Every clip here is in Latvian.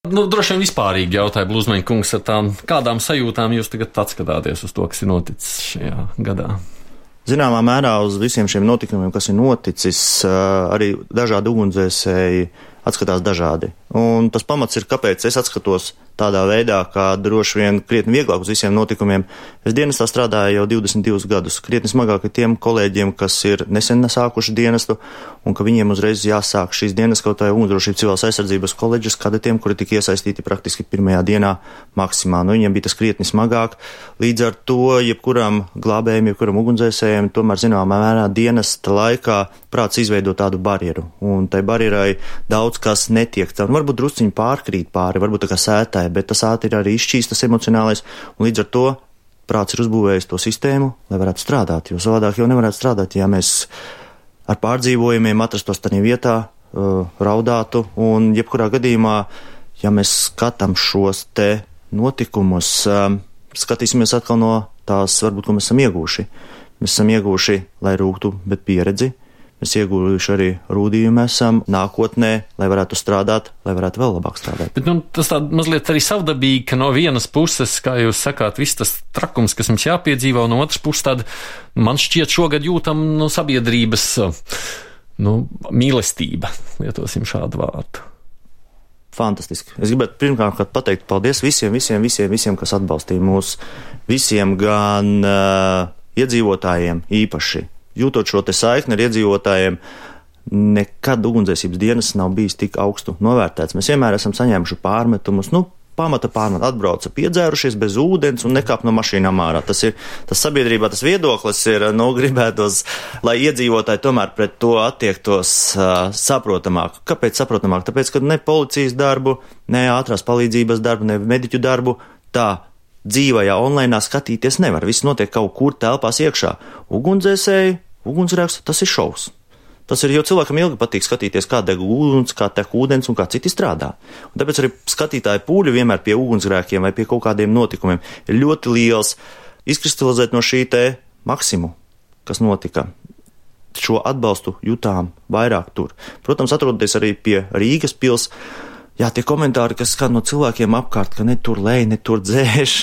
Droši vien vispārīgi jautāja Blūzmeņa kungs ar kādām sajūtām jūs tagad atskatāties uz to, kas ir noticis šajā gadā? Zināmā mērā uz visiem šiem notikumiem, kas ir noticis, arī dažādi ugunsdzēsēji atskatās dažādi. Un tas pamats ir, kāpēc es atskatos tādā veidā, kā droši vien krietni vieglāk uz visiem notikumiem. Es dienestā strādāju jau 22 gadus, krietni smagāk ir tiem kolēģiem, kas ir nesen sākuši dienestu, un ka viņiem uzreiz jāsāk šīs dienas kaut vai ugunsdrošības civilās aizsardzības koledžas kadetiem, kuri tika iesaistīti praktiski pirmajā dienā maksimā. Viņiem bija tas krietni smagāk. Līdz ar to, jebkuram glābējiem, jebkuram ugunsdzēsējiem, tomēr zināmā mērā dienesta laikā prāts izveido tādu barjeru, un tai barjerai daudz kas netiek. Varbūt drusciņi pārkrīt pāri, varbūt tā kā sētāji, bet tas ātri ir arī izšķīstas emocionālais, un līdz ar to prāts ir uzbūvējis to sistēmu, lai varētu strādāt, jo savādāk jau nevarētu strādāt, ja mēs ar pārdzīvojumiem atrastos tādā vietā, raudātu, un jebkurā gadījumā, ja mēs skatām šos te notikumus, skatīsimies atkal no tās, varbūt, ko mēs esam ieguvuši. Mēs esam ieguvuši, lai rūgtu, bet pieredzi. Mēs ieguvuši arī rūdījumu esam nākotnē, lai varētu strādāt, lai varētu vēl labāk strādāt. Bet, tas tā mazliet arī savdabīgi, ka no vienas puses, kā jūs sakāt, viss tas trakums, kas mums jāpiedzīvo, no otras puses tāda, man šķiet, šogad jūtam no sabiedrības, mīlestība, lietosim šādu vārdu. Fantastiski. Es gribētu pirmkārt pateikt paldies visiem, kas atbalstīja mūs, visiem gan iedzīvotājiem īpaši. Jūtot šo te saikni ar iedzīvotājiem, nekad ugunsdzēsības dienas nav bijis tik augstu novērtēts. Mēs vienmēr esam saņēmuši pārmetumus, pamata atbrauca piedzērušies bez ūdens un nekāp no mašīnām ārā. Tas sabiedrībā, tas viedoklis ir, gribētos, lai iedzīvotāji tomēr pret to attiektos saprotamāk. Kāpēc saprotamāk? Tāpēc, ka ne policijas darbu, ne ātrās palīdzības darbu, ne mediķu darbu tā dzīvajā online skatīties nevar. Viss notiek kaut kur telpās iekšā. Ugunsdzēsēji, ugunsgrēks, tas ir šovs. Tas ir, jo cilvēkam ilgi patīk skatīties, kā deg uguns, kā tek ūdens un kā citi strādā. Un tāpēc arī skatītāju pūļi vienmēr pie ugunsgrēkiem vai pie kaut kādiem notikumiem ir ļoti liels. Izkristalizēt no šī te maksimu, kas notika. Šo atbalstu jutām vairāk tur. Protams, atrodoties arī pie Rīgas pils, tie komentāri, kas skan no cilvēkiem apkārt, ka ne tur lej, ne tur dzēš.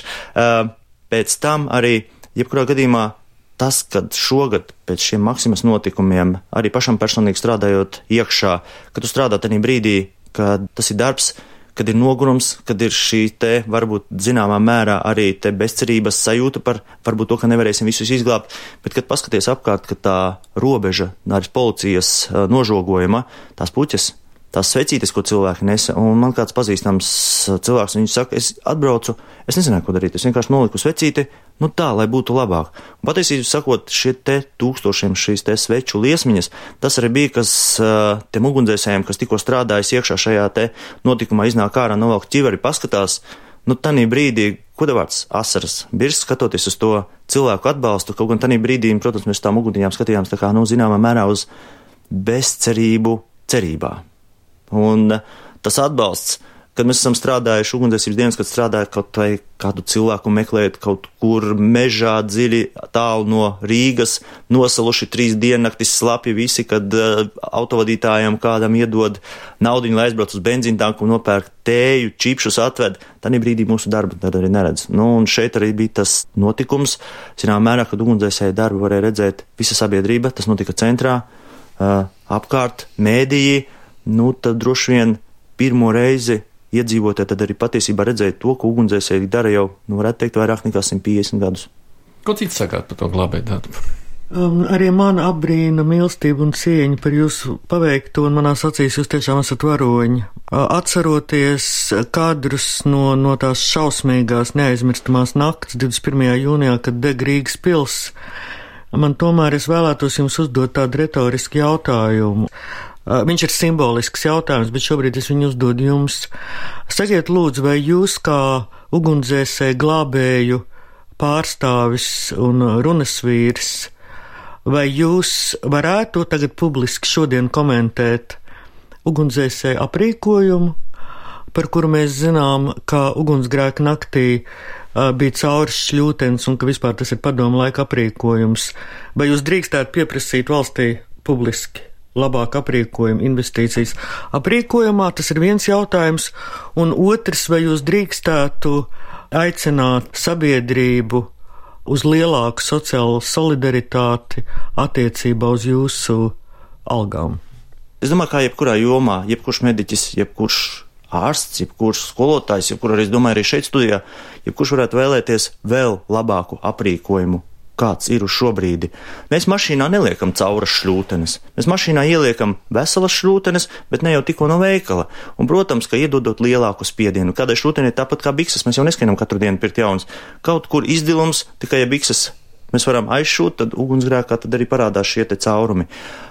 Pēc tam arī, jebkurā gadījumā, tas, kad šogad pēc šiem maksimas notikumiem, arī pašam personīgi strādājot iekšā, kad tu strādā tajā brīdī, kad tas ir darbs, kad ir nogurums, kad ir šī te, varbūt zināmā mērā arī te bezcerības sajūta par varbūt to, ka nevarēsim visus izglābt, bet kad paskaties apkārt, ka tā robeža arī policijas nožogojuma, tās puķes, tās svecītes, ko cilvēki nesa, un man kāds pazīstams cilvēks, viņš saka, es atbraucu, es nezināju, ko darīt, es vienkārši noliku svecīti, tā, lai būtu labāk. Un patiesībā sakot, šie te tūkstošiem šīs te sveču liesmiņas, tas arī bija, kas tiem ugunsdzēsējiem, kas tikko strādājas iekšā šajā te notikumā, iznāk ārā, novelk ķiveri, paskatās, tanī brīdī, kodavārds asaras, birs skatoties uz to cilvēku atbalstu, kaut gan tanī brīdī, protams, mēs tām uguntiņām skatījāmies tā kā, zināmā mērā uz bezcerību cerībā. Un tas atbalsts, kad mēs esam strādājuši ugunsdzēsības dienas, kad strādājot kaut vai kādu cilvēku meklēt kaut kur mežā dziļi tālu no Rīgas, nosaluši 3 diennaktis slapi visi, kad autovadītājiem kādam iedod naudiņu, lai aizbrauc uz benzīntanku un nopērk tēju, čipšus atved, tad brīdī mūsu darbu tad arī neredz. Un šeit arī bija tas notikums, zinām mērā, kad ugunsdzēsēju darbu varēja redzēt visa sabiedrība, tas notika centrā, apkārt, mēdīji, tad droši vien pirmo reizi iedzīvotāji tad arī patiesībā redzēja to, ko ugunsdzēsēji dara jau, varētu teikt, vairāk nekā 150 gadus. Ko cits sakāt par to glābēju darbu? Arī man apbrīna mīlestība un cieņa par jūsu paveikto, un manās acīs jūs tiešām esat varoņi. Atceroties kadrus no tās šausmīgās, neaizmirstamās nakts 21. jūnijā, kad deg Rīgas pils, man tomēr es vēlētos jums uzdot tādu retorisku jautājumu. Viņš ir simbolisks jautājums, bet šobrīd es viņu uzdodu jums. Sakiet lūdzu, vai jūs kā ugunsdzēsēju glābēju pārstāvis un runasvīrs, vai jūs varētu tagad publiski šodien komentēt ugunsdzēsēju aprīkojumu, par kuru mēs zinām, ka ugunsgrēka naktī bija cauris šļūtens un ka vispār tas ir padomu laika aprīkojums? Vai jūs drīkstētu pieprasīt valstī publiski labāk aprīkojuma investīcijas aprīkojumā, tas ir viens jautājums, un otrs, vai jūs drīkstētu aicināt sabiedrību uz lielāku sociālo solidaritāti attiecībā uz jūsu algām? Es domāju, kā jebkurā jomā, jebkurš mediķis, jebkurš ārsts, jebkurš skolotājs, jebkur arī, es domāju, arī šeit studijā, jebkurš varētu vēlēties vēl labāku aprīkojumu, kāds ir uz šo brīdi. Mēs mašīnā neliekam cauras šļūtenes. Mēs mašīnā ieliekam veselas šļūtenes, bet ne jau tikko no veikala. Un, protams, ka iedodot lielāku spiedienu. Kādai šļūtenei tāpat kā bikses, mēs jau neskainam katru dienu pirkt jaunas. Kaut kur izdilums, tikai ja bikses mēs varam aizšūt, tad ugunsgrēkā tad arī parādās šie te caurumi.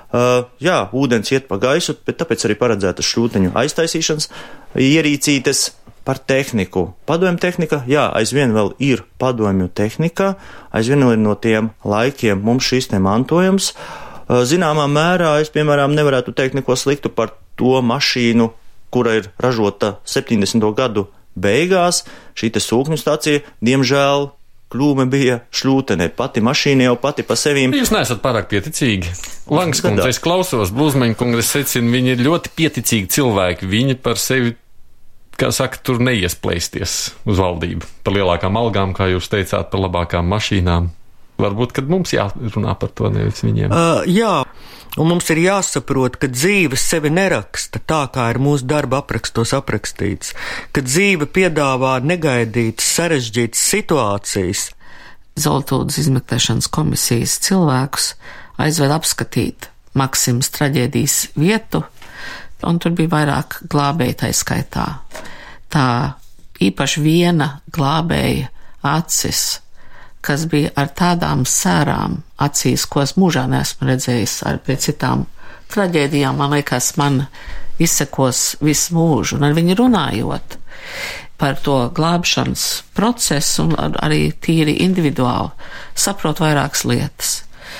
Jā, ūdens iet pa gaisu, bet tāpēc arī paredzētas šļūteņu aiztaisīšanas ierīcītes. Par tehniku. Padomju tehnika, jā, aizvien vēl ir padomju tehnika, aizvien vēl ir no tiem laikiem mums šis te mantojums. Zināmā mērā es, piemēram, nevarētu teikt neko sliktu par to mašīnu, kura ir ražota 70. gadu beigās. Šī te sūkņu stacija, diemžēl, kļūme bija šļūtenē. Pati mašīna jau pati pa sevīm. Jūs neesat pārāk pieticīgi. Langas kundze, es klausos, Blūzmeņa kunga, es secinu, viņi ir ļoti pieticīgi cilvēki. Viņi par sevi, kā saka, tur neiesplēsties uz valdību par lielākām algām, kā jūs teicāt, par labākām mašīnām. Varbūt, kad mums jārunā par to, nevis viņiem. Jā, un mums ir jāsaprot, ka dzīve sevi neraksta tā, kā ir mūsu darba aprakstos aprakstīts, ka dzīve piedāvā negaidītas, sarežģītas situācijas. Zoltūdas izmeklēšanas komisijas cilvēkus aizved apskatīt Maksimas traģēdijas vietu, un tur bija vairāk glābēji tai skaitā. Tā īpaši viena glābēja acis, kas bija ar tādām sērām acīs, ko es mūžā neesmu redzējis ar pie citām traģēdijām, man liekas, man izsekos visu mūžu, un ar viņu runājot par to glābšanas procesu, un arī tīri individuāli, saprot vairākas lietas.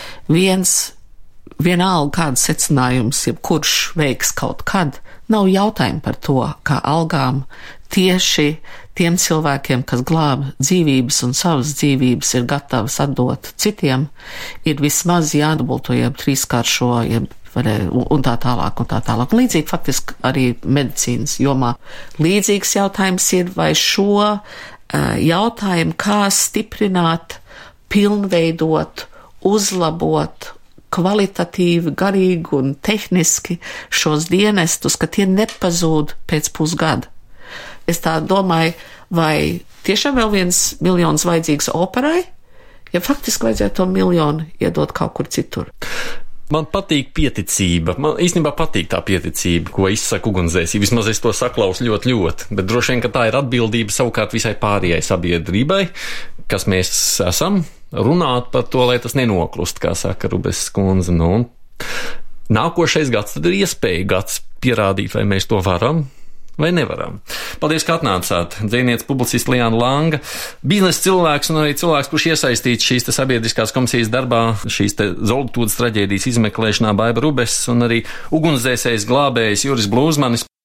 Vienalga kāds secinājums, jebkurš veiks kaut kad, nav jautājumi par to, kā algām tieši tiem cilvēkiem, kas glāb dzīvības un savas dzīvības ir gatavas atdot citiem, ir vismaz jādubulto, jeb trīskāršo, un tā tālāk, un tā tālāk. Līdzīgi faktiski arī medicīnas jomā. Līdzīgs jautājums ir, vai šo jautājumu, kā stiprināt, pilnveidot, uzlabot, kvalitatīvi, garīgi un tehniski šos dienestus, ka tie nepazūd pēc pusgada. Es tā domāju, vai tiešām vēl 1 miljons vajadzīgs operai, ja faktiski vajadzētu to 1 miljonu iedot kaut kur citur. Man patīk pieticība. Man īstenībā patīk tā pieticība, ko izsaka ugunsdzēsība. Vismaz es to saklausu ļoti, bet droši vien, ka tā ir atbildība savukārt visai pārējai sabiedrībai, kas mēs esam, runāt par to, lai tas nenoklust, kā saka Rubes kundze. Nu, nākošais gads tad ir iespēja gads pierādīt, vai mēs to varam vai nevaram. Paldies, ka atnācāt. Dzejniece publicists Liāna Langa, biznesa cilvēks un arī cilvēks, kurš iesaistīts šīs te sabiedriskās komisijas darbā, šīs te Zoltūdas traģēdijas izmeklēšanā, Baiba Rubes un arī ugunsdzēsējs glābējs Juris Blūzmanis.